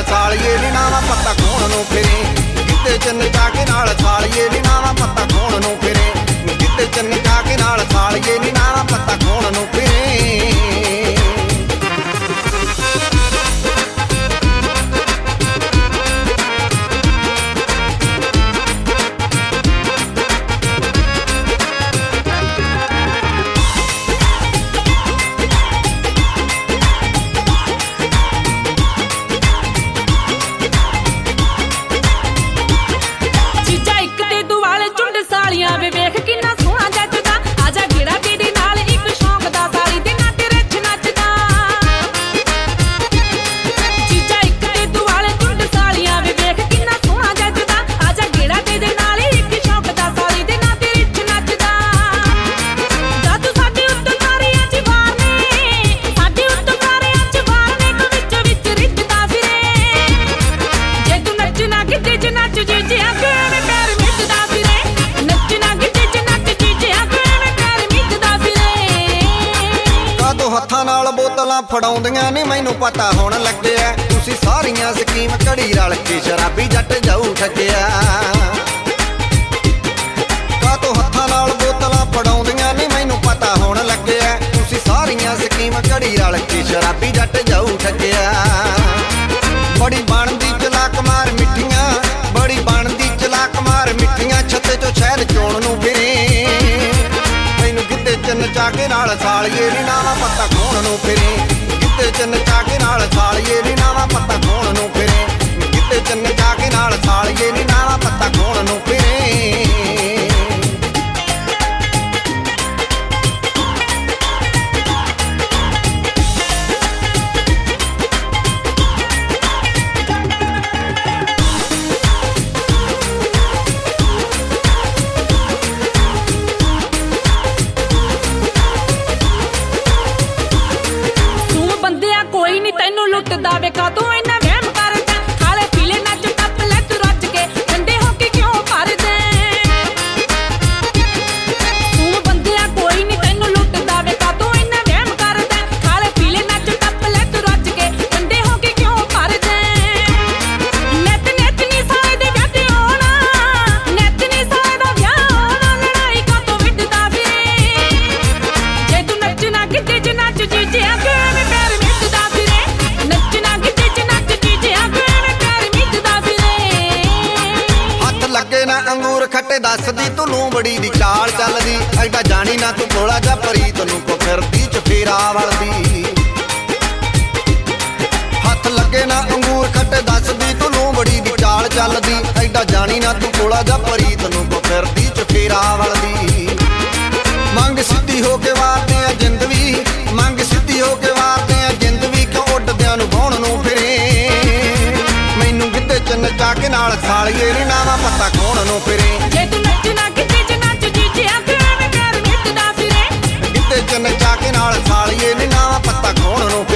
ਸਾਲੀਏ ਨੀ ਨਾਵਾਂ ਪੱਤਾ ਖੋਣ ਨੂੰ ਫਿਰੇ ਗਿੱਧੇ ਚ ਨਚਾ ਕੇ ਨਾਲ ਸਾਲੀਏ ਨੀ ਨਾਵਾਂ ਪੱਤਾ ਖੋਣ ਨੂੰ ਫਿਰੇ ਗਿੱਧੇ ਚ ਨਚਾ ਕੇ ਨਾਲ ਸਾਲੀਏ ਨੀ ਨਾਵਾਂ ਪੱਤਾ ਖੋਣ ਨੂੰ ਫਿਰੇ ਹੱਥਾਂ ਨਾਲ ਬੋਤਲਾਂ ਫੜਾਉਂਦੀਆਂ ਨੀ ਮੈਨੂੰ ਪਤਾ ਹੁਣ ਲੱਗਿਆ ਤੁਸੀਂ ਸਾਰੀਆਂ ਸਕੀਮ ਘੜੀ ਰਲ ਕੇ ਸ਼ਰਾਬੀ ਜੱਟ ਜਾਊ ਠੱਗਿਆ ਕਾਤੋਂ ਹੱਥਾਂ ਨਾਲ ਬੋਤਲਾਂ ਫੜਾਉਂਦੀਆਂ ਨੀ ਮੈਨੂੰ ਪਤਾ ਹੁਣ ਲੱਗਿਆ ਤੁਸੀਂ ਸਾਰੀਆਂ ਸਕੀਮ ਘੜੀ ਰਲ ਕੇ ਸ਼ਰਾਬੀ ਜੱਟ ਜਾਊ ਠੱਗਿਆ ਬੜੀ ਬਣਦੀ ਚਲਾਕ ਮਾਰ ਮਿੱਠੀਆਂ ਬੜੀ ਬਣਦੀ ਚਲਾਕ ਮਾਰ ਮਿੱਠੀਆਂ ਛੱਤੇ ਚੋਂ ਸ਼ਹਿਦ ਚੋਣ ਨੂੰ ਫਿਰੇ ਮੈਨੂੰ ਗਿੱਧੇ ਚ ਨਚਾ ਕੇ ਨਾਲ ਸਾਲੀਏ ਨੀ ਨਾਵਾਂ ਪੱਤਾ ਖੋਣ ਨੂੰ ਫਿਰੇ ਗਿੱਧੇ ਚ ਨਚਾ ਕੇ ਨਾਲ ਸਾਲੀਏ ਨੀ ਨਾਵਾਂ ਪੱਤਾ ਖੋਣ ਨੂੰ ਫਿਰੇ ਗਿੱਧੇ ਚ ਨਚਾ ਕੇ ਨਾਲ ਸਾਲੀਏ ਨੀ ਨਾਵਾਂ ਪੱਤਾ ਖੋਣ ਨੂੰ ਫਿਰੇ ਤੈਨੂੰ ਲੁੱਟਦਾ ਵੇ ਕਾਤੋਂ ਇੰਨਾ ਵਹਿਮ ਕਰਦਾ ਖਾਲੇ ਪੀਲੇ ਨੱਚ ਟੱਪ ਲੈ ਤੂੰ ਰੱਜ ਕੇ ਠੰਡੇ ਹੋ ਕੇ ਕਿਉਂ ਭਰਦੇ ਤੂੰ ਬੰਦਿਆ ਕੋਈ ਨਹੀਂ ਤੈਨੂੰ ਲੁੱਟਦਾ ਵੇ ਕਾਤੋਂ ਇੰਨਾ ਵਹਿਮ ਕਰਦਾ ਖਾਲੇ ਪੀਲੇ ਨੱਚ ਟੱਪ ਲੈ ਤੂੰ ਰੱਜ ਕੇ ਠੰਡੇ ਹੋ ਕੇ ਕਿਉਂ ਭਰਦੇ ਨਿੱਤ ਨਿੱਤ ਨੀ ਸਾਲੇ ਦੇ ਵਿਆਹ ਤੇ ਆਉਣਾ ਨਿੱਤ ਨੀ ਸਾਲੇ ਦਾ ਵਿਆਹ ਆਉਣਾ ਲੜਾਈ ਕਾਤੋਂ ਵਿੱਢਦਾ ਫਿਰੇ ਜੇ ਤੂੰ ਨੱਚਣਾ ਗਿੱਧੇ ਚ ਨੱਚ ਜੀਜਿਆ ਕਿ ਐਵੇਂ ਪੈਰ ਮਿੱਟਦਾ ਫਿਰੇ ਨੱਚਣਾ ਗਿੱਧੇ ਚ ਨੱਚ ਜੀਜਿਆ ਕਿ ਐਵੇਂ ਪੈਰ ਮਿੱਟਦਾ ਫਿਰੇ ਹੱਥ ਲੱਗੇ ਨਾ ਅੰਗੂਰ ਖੱਟੇ ਦੱਸਦੀ ਤੂੰ ਲੂੰਬੜੀ ਦੀ ਚਾਲ ਚੱਲਦੀ ਐਡਾ ਜਾਣੀ ਨਾ ਤੂੰ ਕੋਲਾ ਜਾ ਪ੍ਰੀਤ ਨੂੰ ਕੋ ਫਿਰਦੀ ਚਫੇਰਾ ਵਲਦੀ ਹੱਥ ਲੱਗੇ ਨਾ ਅੰਗੂਰ ਖੱਟੇ ਦੱਸਦੀ ਤੂੰ ਲੂੰਬੜੀ ਦੀ ਚਾਲ ਚੱਲਦੀ ਐਡਾ ਜਾਣੀ ਨਾ ਤੂੰ ਕੋਲਾ ਜਾ ਪ੍ਰੀਤ ਨੂੰ ਕੋ ਫਿਰਦੀ ਚਫੇਰਾ ਵਲਦੀ ਮੰਗ ਸਿੱਧੀ ਹੋ ਕੇ ਵਾਰਦੇ ਆ ਜਿੰਦ ਵੀ ਮੰਗ ਸਿੱਧੀ ਹੋ ਕੇ ਵਾਰਦੇ ਆ ਜਿੰਦ ਵੀ ਕਿਉਂ ਉੱਡਦਿਆਂ ਨੂੰ ਬਾਉਣ ਨੂੰ ਫਿਰੇ ਮੈਨੂੰ ਗਿੱਧੇ ਚ ਨਚਾ ਕੇ ਨਾਲ ਸਾਲੀਏ ਨੀ ਨਾਵਾਂ ਪੱਤਾ ਖੋਣ ਨੂੰ ਫਿਰੇ ਜੇ ਤੂੰ ਨੱਚਣਾ ਗਿੱਧੇ ਚ ਨੱਚ ਜੀਜਿਆ ਕਿ ਐਵੇਂ ਪੈਰ ਮਿੱਟਦਾ ਫਿਰੇ ਗਿੱਧੇ ਚ ਨਚਾ ਕੇ ਨਾਲ ਸਾਲੀਏ ਨੀ ਨਾਵਾਂ ਪੱਤਾ ਖੋਣ ਨੂੰ